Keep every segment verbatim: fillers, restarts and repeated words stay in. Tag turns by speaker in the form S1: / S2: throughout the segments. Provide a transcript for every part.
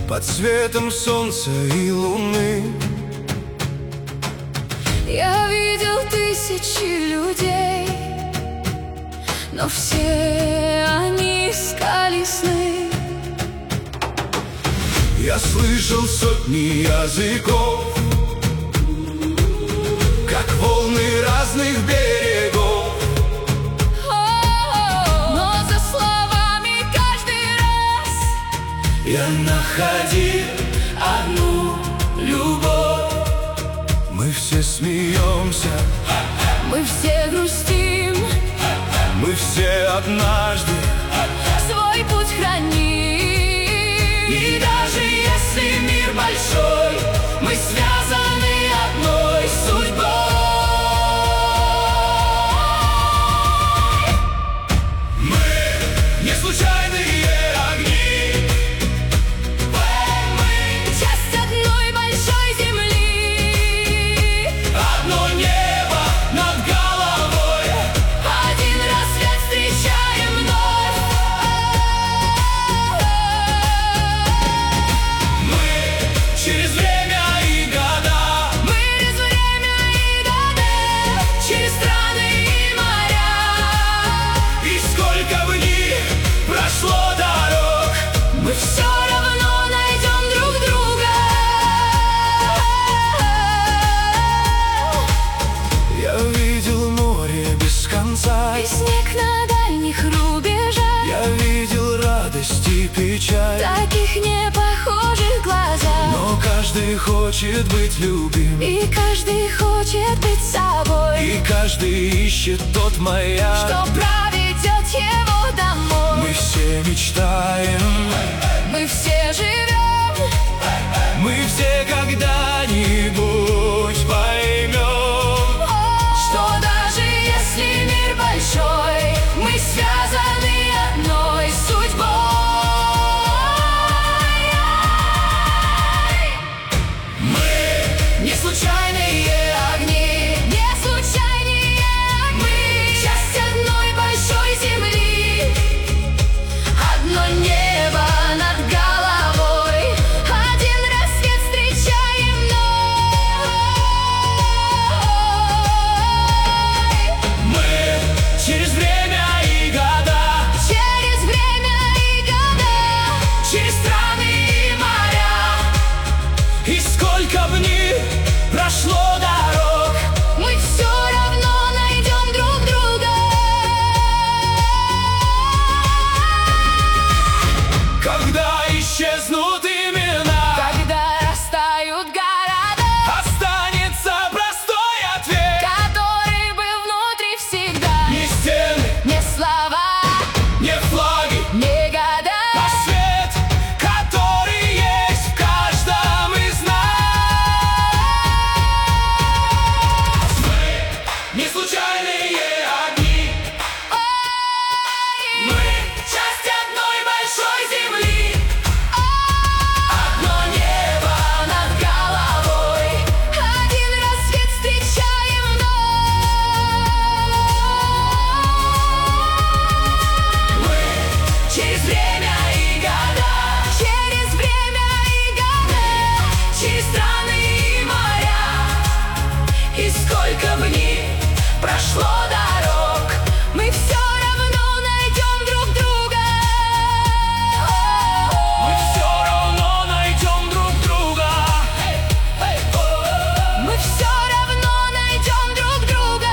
S1: под светом солнца и луны.
S2: Я видел тысячи людей, но все они искали сны.
S1: Я слышал сотни языков, как волны разных берегов.
S2: Но за словами каждый раз
S1: я находил одну любовь. Мы все смеемся,
S2: мы все грустим,
S1: мы все однажды
S2: свой путь храним.
S1: И даже если мир большой, мы связаны одной судьбой. Мы не случайные огни,
S2: мы часть одной большой земли.
S1: одно небо над головой,
S2: Один рассвет встречаем вновь.
S1: мы через время и года,
S2: Мы через время и года, через страны и моря.
S1: и сколько в них прошло дорог,
S2: Мы все равно найдем друг друга.
S1: я видел море без конца,
S2: И снег на дальних рубежах,
S1: я видел радость и печаль.
S2: таких не похожих глазах.
S1: Но каждый хочет быть любим,
S2: И каждый хочет быть собой,
S1: и каждый ищет тот маяк.
S2: что проведет его домой.
S1: Мы все мечтаем,
S2: Мы все живем,
S1: мы все когда-нибудь поймем,
S2: что даже если мир большой, мы связаны одной судьбой.
S1: мы не случайные огни,
S2: Не случайные мы, часть одной большой земли. Одно небо над головой, один рассвет встречаем вновь.
S1: мы через время и года,
S2: Через время и года,
S1: через страны и моря, и сколько в них прошло дорог,
S2: мы все равно найдем друг друга.
S1: когда исчезнут имена,
S2: Когда растают города,
S1: останется простой ответ.
S2: который был внутри всегда.
S1: Не стены,
S2: Не слова,
S1: не флаги,
S2: не года,
S1: а свет, который есть в каждом из нас. Мы не случайные огни, мы часть одной большой земли.
S2: одно небо над головой, один рассвет встречаем вновь.
S1: Мы через время и года,
S2: Через время и года,
S1: через страны и моря, и сколько в них прошло дорог,
S2: мы все равно найдем друг друга.
S1: мы все равно найдем друг друга.
S2: Мы все равно найдем друг друга.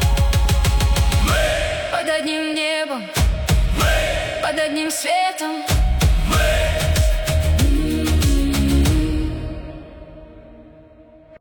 S1: Мы,
S2: Под одним небом,
S1: мы,
S2: под одним светом,